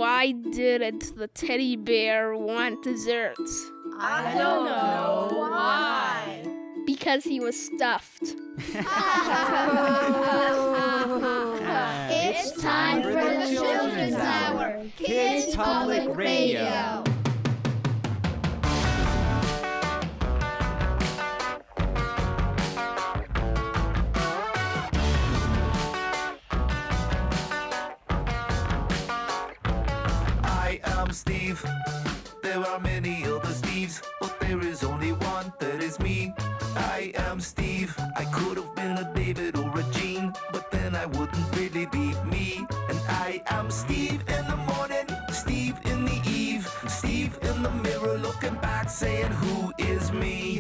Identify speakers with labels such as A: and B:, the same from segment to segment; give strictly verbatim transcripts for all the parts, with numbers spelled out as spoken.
A: Why didn't the teddy bear want desserts?
B: I don't know why.
A: Because he was stuffed.
B: It's time for the Children's Hour, Kids Public Radio.
C: I am Steve. There are many other Steves, but there is only one that is me. I am Steve. I could have been a David or a Gene, but then I wouldn't really be me. And I am Steve in the morning, Steve in the eve, Steve in the mirror looking back saying, who is me?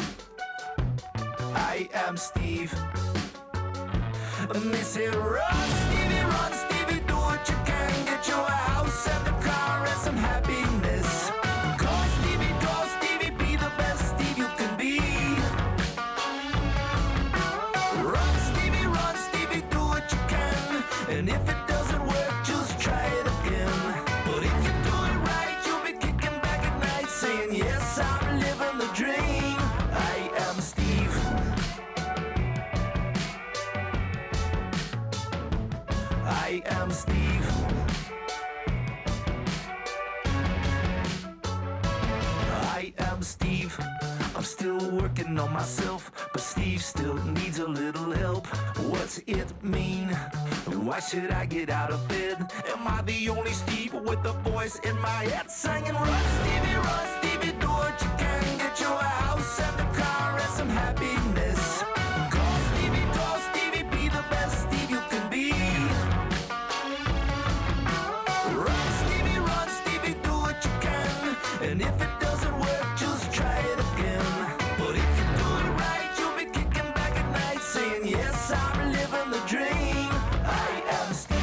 C: I am Steve. And they say, run, Stevie, run, Stevie, do what you can. Get you a house and a car and some happiness. Call Stevie, call Stevie, be the best Steve you can be. Run, Stevie, run, Stevie, do what you can. And if it doesn't work, just try it again. But if you do it right, you'll be kicking back at night saying, yes, I'm living the dream. I am Steve. I am Steve. I am Steve. I'm still working on myself, but Steve still needs a little help. What's it mean? And why should I get out of bed? Am I the only Steve with a voice in my head singing, run, Stevie, run, Stevie, do what you can. Get you a house and a car and some happiness. Call Stevie, call Stevie, be the best Steve you can be. Run, Stevie, run, Stevie, do what you can. And if it doesn't work, just try it again. But if you do it right, you'll be kicking back at night saying, yes, I'm living the dream. I am Steve.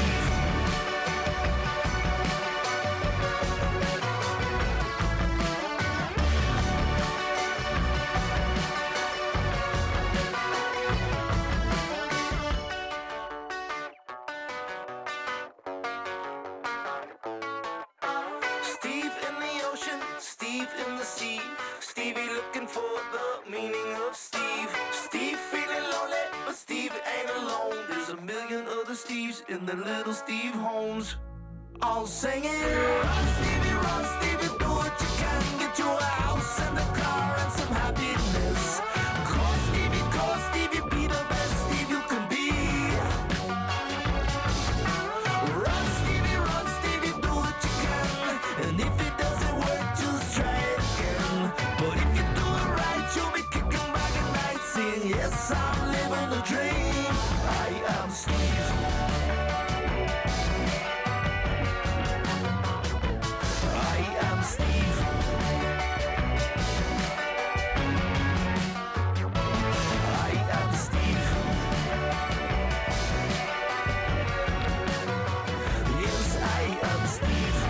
C: Steve in the ocean, Steve in the sea, Stevie looking for the meaning of Steve. Steve feeling lonely, but Steve ain't alone. There's a million other Steves in the little Steve homes, all singing, run, Stevie, run, Stevie, do what you can. Get you a house and a car and some happiness. Call Stevie, call Stevie, be the best Steve you can be. Run, Stevie, run, Stevie, do what you can. And if it doesn't work, just try it again. But if you do it right, you'll be kicking back at night saying, yes, I'm living the dream. I am Steve. I am Steve. I am Steve. Yes, I am Steve.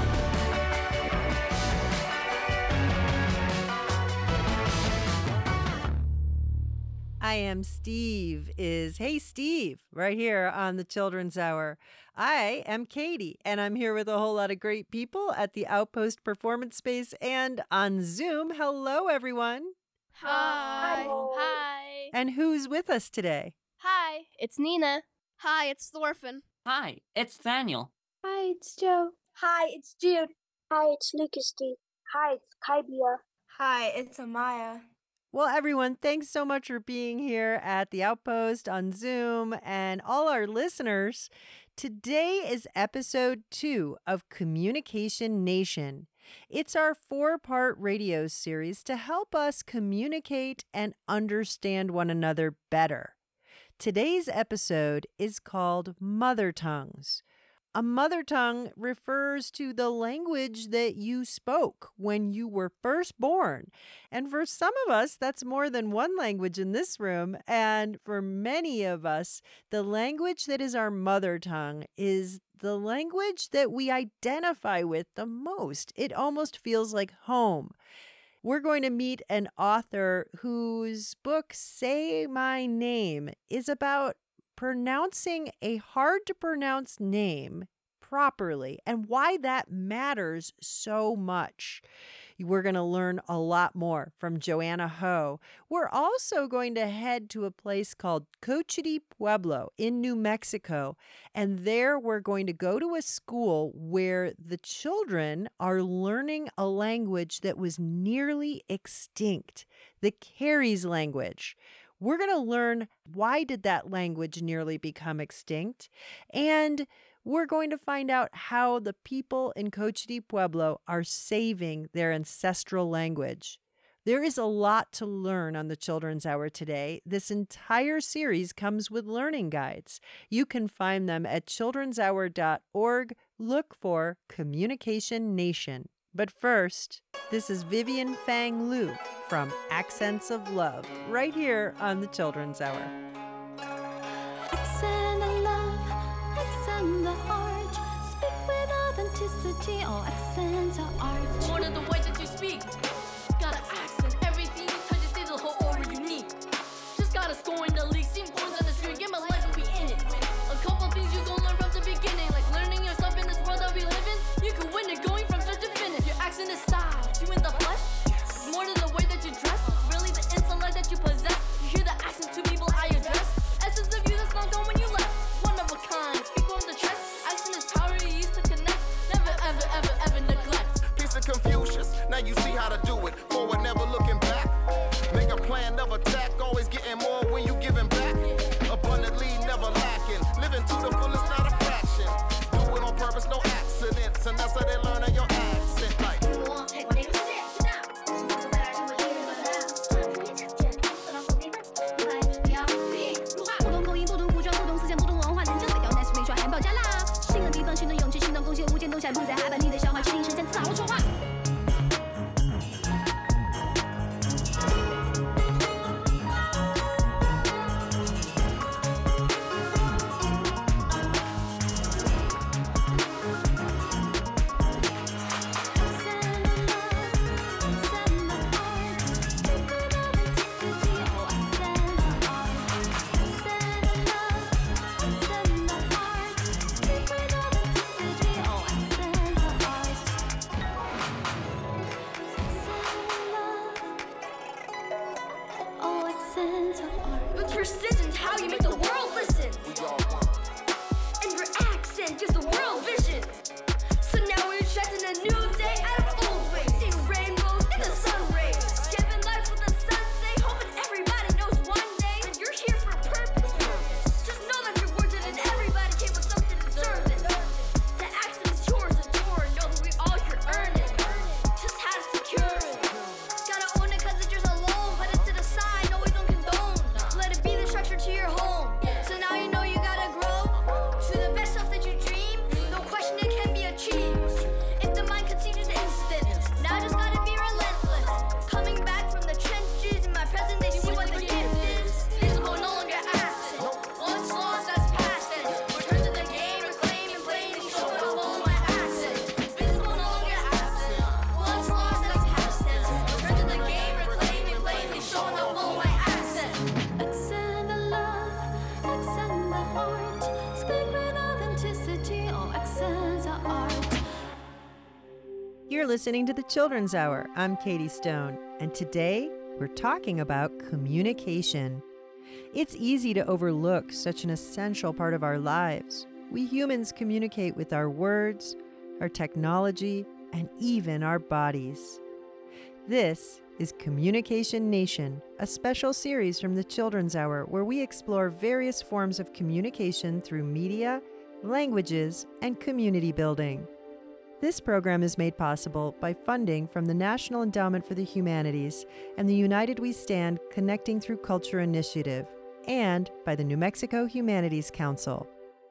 D: I Am Steve is Hey Steve right here on the Children's Hour. I am Katie, and I'm here with a whole lot of great people at the Outpost Performance Space and on Zoom. Hello, everyone.
A: Hi. Hi.
D: And who's with us today?
A: Hi, it's Nina. Hi, it's Thorfinn.
E: Hi, it's Daniel.
F: Hi, it's Joe.
G: Hi, it's Jude.
F: Hi, it's Lucas Steve.
G: Hi, it's Kaibia.
H: Hi, it's Amaya.
D: Well, everyone, thanks so much for being here at the Outpost on Zoom and all our listeners. Today is episode two of Communication Nation. It's our four-part radio series to help us communicate and understand one another better. Today's episode is called Mother Tongues. A mother tongue refers to the language that you spoke when you were first born. And for some of us, that's more than one language in this room. And for many of us, the language that is our mother tongue is the language that we identify with the most. It almost feels like home. We're going to meet an author whose book, Say My Name, is about pronouncing a hard-to-pronounce name properly and why that matters so much. We're going to learn a lot more from Joanna Ho. We're also going to head to a place called Cochiti Pueblo in New Mexico. And there we're going to go to a school where the children are learning a language that was nearly extinct, the Carries language. We're going to learn why did that language nearly become extinct, and we're going to find out how the people in Cochiti Pueblo are saving their ancestral language. There is a lot to learn on the Children's Hour today. This entire series comes with learning guides. You can find them at children's hour dot org. Look for Communication Nation. But first, this is Vivian Fang Liu from Accents of Love, right here on the Children's Hour.
I: Accent of love, accent the heart. Speak with authenticity, all accents are art.
J: More than the way that you speak. Got an accent, everything you touch is still whole over unique. Just gotta score in the league, seen points on the screen, get my life and be in it. A couple things you gon' learn from the beginning, like learning yourself in this world that we live in. You can win it going from start to finish. Your accent is style, you in the flesh. It's more than the way that you dress, really the intellect that you possess. You hear the accent to people I address. Essence of you that's not gone when you left. One of a kind, speak on the chest. Accent is how you used to connect. Never, ever, ever, ever neglect.
C: Piece of Confucius, now you see how to do it. Forward, never looking back. Make a plan of attack, always getting more when you giving back. Abundantly, never lacking. Living to the fullest, not a fraction. Do it on purpose, no accidents. And that's how they learn on your accent. Like,
J: with precision, how you make the world listen. And your accent gives the world vision. So now we're attracting a new day out of old ways. Seeing rainbows in the sun rays. Giving life with the sunset, hoping everybody knows one day that you're here for a purpose. Just know that you're worth it and everybody came with something to deserve it. The accent is yours, adore. Know that we all here earn it. Just how to secure it. Gotta own it cause it's yours alone. Put it to the side, no we don't condone. Let it be the structure to your home. So now you know you gotta grow to the best self that you dream. No question it can be achieved. If the mind continues instant, now just gotta be relentless. Coming back from the trenches in my present, they see what the gift is. Visible, no longer absent. Once lost, that's past tense. Return to the game, reclaim and play and show it all on my accent. Visible, no longer absent. Once lost, that's past tense. Return to the game, reclaim and play and show it all on my accent.
I: Accent the love, accent the heart. Speak with authenticity, all accents are art.
D: You're listening to the Children's Hour. I'm Katie Stone, and today we're talking about communication. It's easy to overlook such an essential part of our lives. We humans communicate with our words, our technology, and even our bodies. This is Communication Nation, a special series from the Children's Hour where we explore various forms of communication through media, languages, and community building. This program is made possible by funding from the National Endowment for the Humanities and the United We Stand Connecting Through Culture initiative, and by the New Mexico Humanities Council.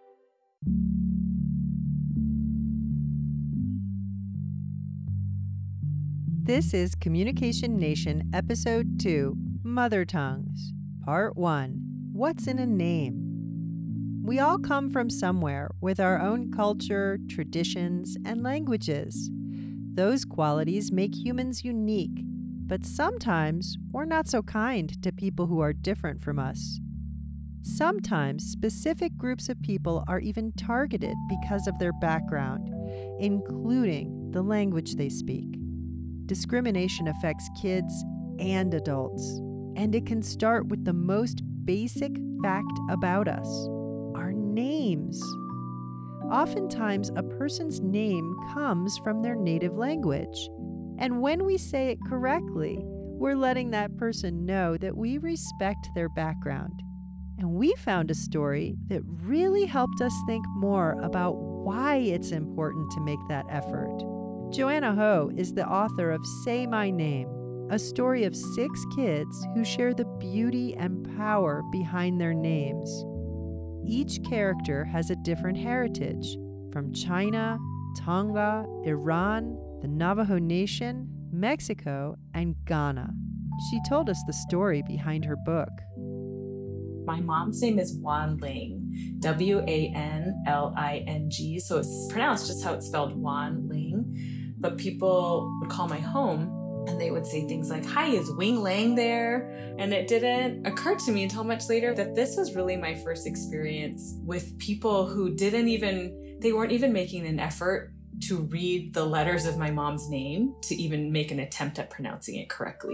D: This is Communication Nation, Episode two, Mother Tongues, Part one, What's in a Name? We all come from somewhere with our own culture, traditions, and languages. Those qualities make humans unique, but sometimes we're not so kind to people who are different from us. Sometimes specific groups of people are even targeted because of their background, including the language they speak. Discrimination affects kids and adults, and it can start with the most basic fact about us: our names. Oftentimes, a person's name comes from their native language, and when we say it correctly, we're letting that person know that we respect their background. And we found a story that really helped us think more about why it's important to make that effort. Joanna Ho is the author of Say My Name, a story of six kids who share the beauty and power behind their names. Each character has a different heritage, from China, Tonga, Iran, the Navajo Nation, Mexico, and Ghana. She told us the story behind her book.
K: My mom's name is Wan Ling, W A N L I N G, so it's pronounced just how it's spelled, Wan Ling. But people would call my home and they would say things like, "Hi, is Wing Lang there?" And it didn't occur to me until much later that this was really my first experience with people who didn't even, they weren't even making an effort to read the letters of my mom's name to even make an attempt at pronouncing it correctly.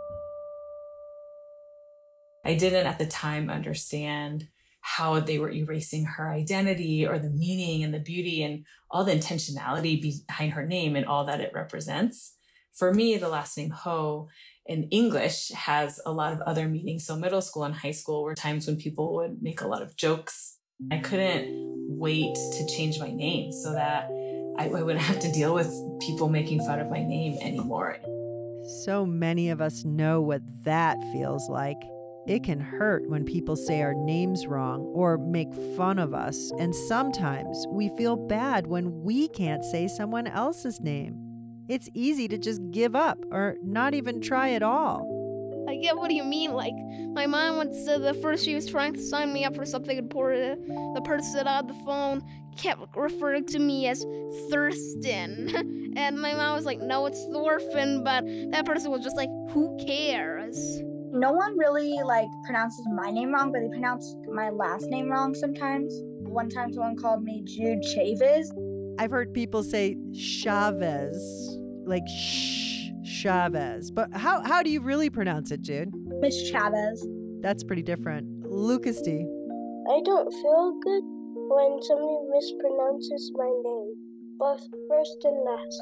K: I didn't at the time understand how they were erasing her identity or the meaning and the beauty and all the intentionality behind her name and all that it represents. For me, the last name Ho in English has a lot of other meanings. So middle school and high school were times when people would make a lot of jokes. I couldn't wait to change my name so that I, I wouldn't have to deal with people making fun of my name anymore.
D: So many of us know what that feels like. It can hurt when people say our names wrong or make fun of us, and sometimes we feel bad when we can't say someone else's name. It's easy to just give up or not even try at all.
A: I get what you mean. Like, my mom once said the first she was trying to sign me up for something important, the person on the phone kept referring to me as Thurston. And my mom was like, "No, it's Thorfinn," but that person was just like, "Who cares?"
G: No one really like pronounces my name wrong, but they pronounce my last name wrong sometimes. One time someone called me Jude Chavez.
D: I've heard people say Chavez, like shh, Chavez. But how, how do you really pronounce it, Jude?
G: Miss Chavez.
D: That's pretty different. Lucas D.
F: I don't feel good when somebody mispronounces my name, both first and last.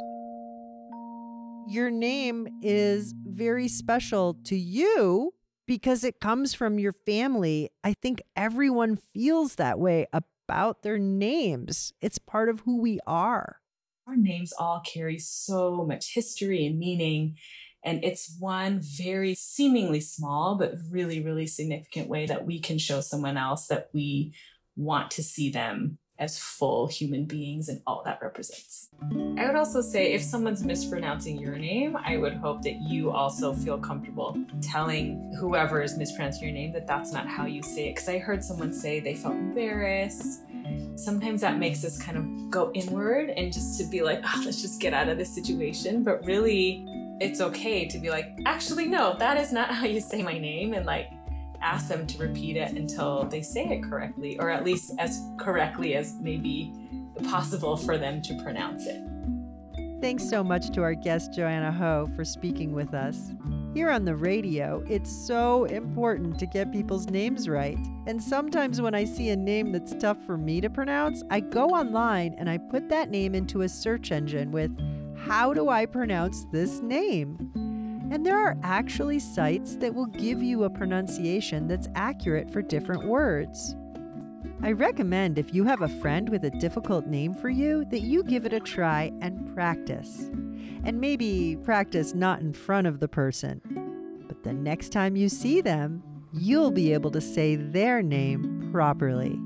D: Your name is very special to you because it comes from your family. I think everyone feels that way about their names. It's part of who we are.
K: Our names all carry so much history and meaning, and it's one very seemingly small but really, really significant way that we can show someone else that we want to see them as full human beings and all that represents. I would also say if someone's mispronouncing your name, I would hope that you also feel comfortable telling whoever is mispronouncing your name that that's not how you say it. Because I heard someone say they felt embarrassed. Sometimes that makes us kind of go inward and just to be like, oh, let's just get out of this situation. But really, it's okay to be like, actually, no, that is not how you say my name. And like, ask them to repeat it until they say it correctly, or at least as correctly as may be possible for them to pronounce it.
D: Thanks so much to our guest, Joanna Ho, for speaking with us. Here on the radio, it's so important to get people's names right. And sometimes when I see a name that's tough for me to pronounce, I go online and I put that name into a search engine with, "How do I pronounce this name?" And there are actually sites that will give you a pronunciation that's accurate for different words. I recommend if you have a friend with a difficult name for you that you give it a try and practice. And maybe practice not in front of the person, but the next time you see them, you'll be able to say their name properly.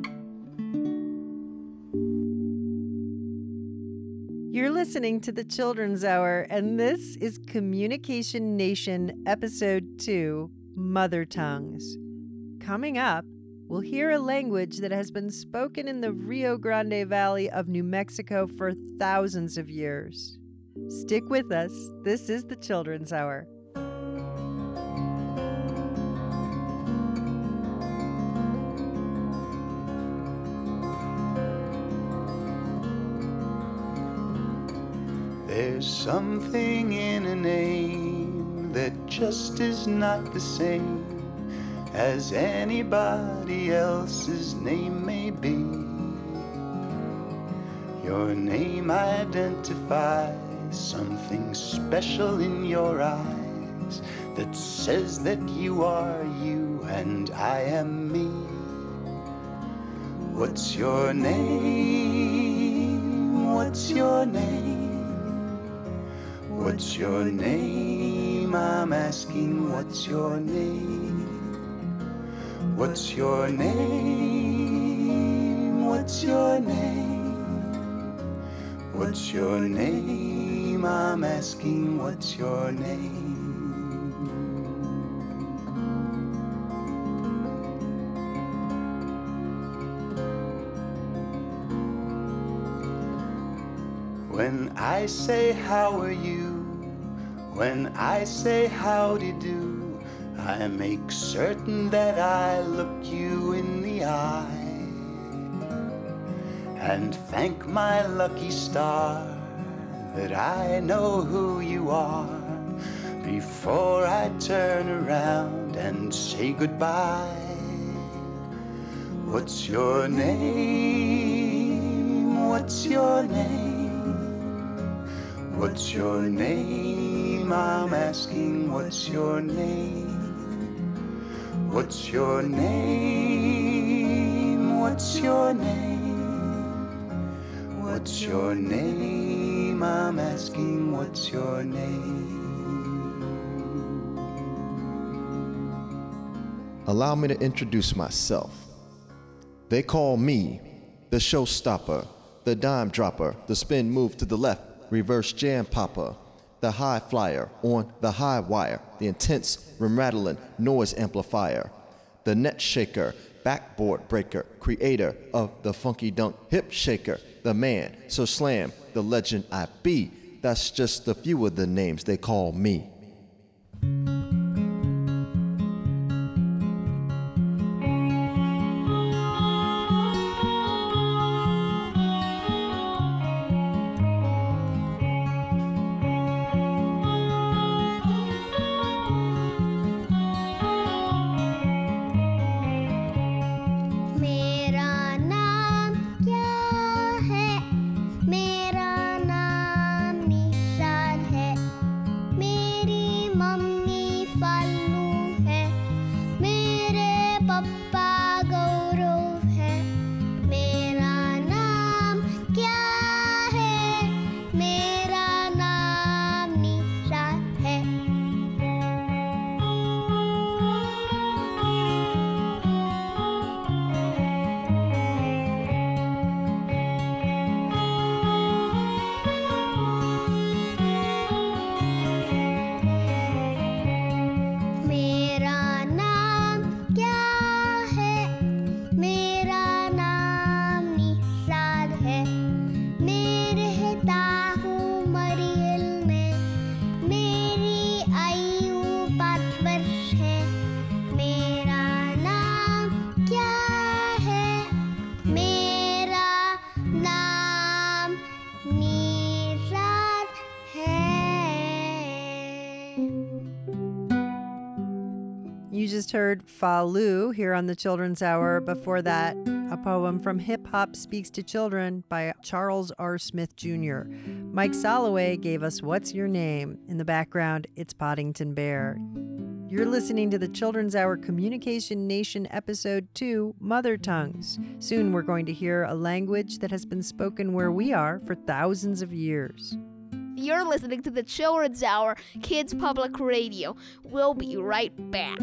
D: You're listening to the Children's Hour, and this is Communication Nation Episode two, Mother Tongues. Coming up, we'll hear a language that has been spoken in the Rio Grande Valley of New Mexico for thousands of years. Stick with us. This is the Children's Hour.
B: There's something in a name that just is not the same as anybody else's name may be. Your name identifies something special in your eyes that says that you are you and I am me. What's your name? What's your name? What's your name? I'm asking, what's your name? What's your name? What's your name? What's your name? I'm asking, what's your name? When I say how are you, when I say howdy do, I make certain that I look you in the eye and thank my lucky star that I know who you are before I turn around and say goodbye. What's your name? What's your name? What's your name? I'm asking, what's your name? What's your name? What's your name? What's your name? I'm asking, what's your name?
L: Allow me to introduce myself. They call me the showstopper, the dime dropper, the spin move to the left, reverse jam popper, the high flyer on the high wire, the intense rim rattling noise amplifier, the net shaker, backboard breaker, creator of the funky dunk hip shaker, the man so slam, the legend I be. That's just a few of the names they call me.
D: You just heard Falu here on the Children's Hour. Before that, a poem from Hip Hop Speaks to Children by Charles R. Smith Junior Mike Soloway gave us What's Your Name? In the background, it's Poddington Bear. You're listening to the Children's Hour Communication Nation Episode two, Mother Tongues. Soon we're going to hear a language that has been spoken where we are for thousands of years.
A: You're listening to the Children's Hour, Kids Public Radio. We'll be right back.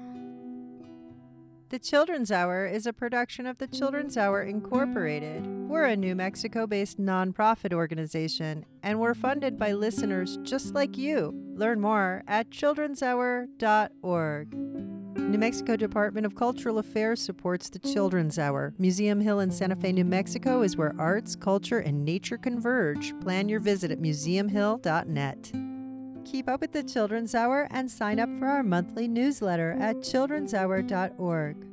D: The Children's Hour is a production of the Children's Hour Incorporated. We're a New Mexico-based nonprofit organization, and we're funded by listeners just like you. Learn more at children's hour dot org. New Mexico Department of Cultural Affairs supports the Children's Hour. Museum Hill in Santa Fe, New Mexico is where arts, culture, and nature converge. Plan your visit at museum hill dot net. Keep up with the Children's Hour and sign up for our monthly newsletter at children's hour dot org.